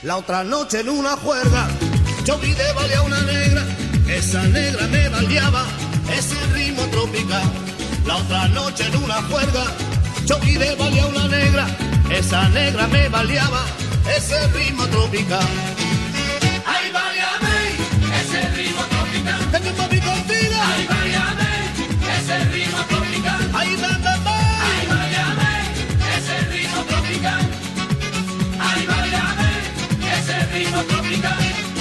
La otra noche en una juerga, yo vi de balear una negra, esa negra me baleaba ese ritmo tropical. La otra noche en una juerga, yo vi de balear una negra, esa negra me baleaba ese ritmo tropical. Ay, baleame ese ritmo tropical. Que yo papi contigo. Ay, baleame ese ritmo tropical. Ay, bebé. Ay, baleame ese ritmo tropical. Ay, baleame ese ritmo tropical.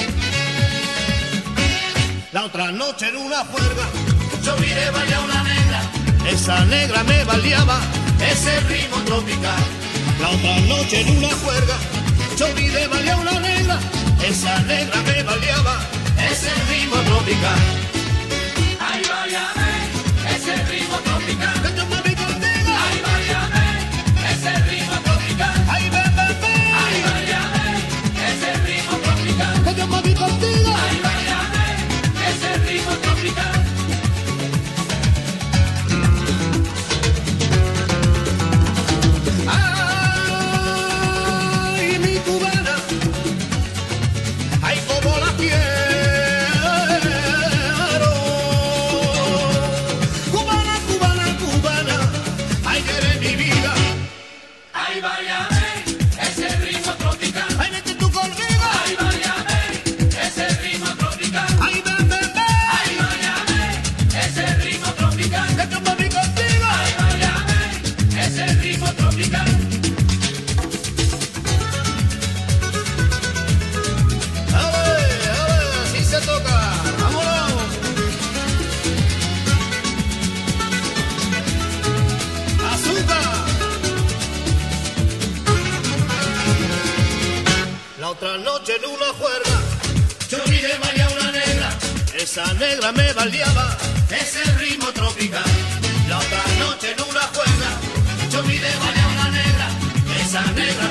La otra noche en una juerga, yo vi de balear una negra, esa negra me baleaba ese ritmo tropical. La otra noche en una juerga, yo vi de balear una negra, esa negra me baleaba ese ritmo tropical. Ay, baleame ese ritmo tropical. Que yo papi contigo. Ay, baleame ese ritmo tropical. Ay, bebé. Ay, baleame ese ritmo tropical. Que yo papi contigo. Ay, baleame ese ritmo tropical. Ay, mi cubana, ay, como la quiero. Cubana, cubana, cubana, ay, eres mi vida. Ay, baleame ese ritmo tropical. Ay, vete tú conmigo. Ay, baleame ese ritmo tropical. Ay, bebé. Ay, baleame ese ritmo tropical. Que yo papi contigo. Ay, baleame ese ritmo tropical. A ver, así se toca. Vámonos. Azúcar. La otra noche en una juerga, yo vi de balear una negra, esa negra me baleaba ese ritmo tropical. La otra noche en una juerga, yo vi de balear una negra, esa negra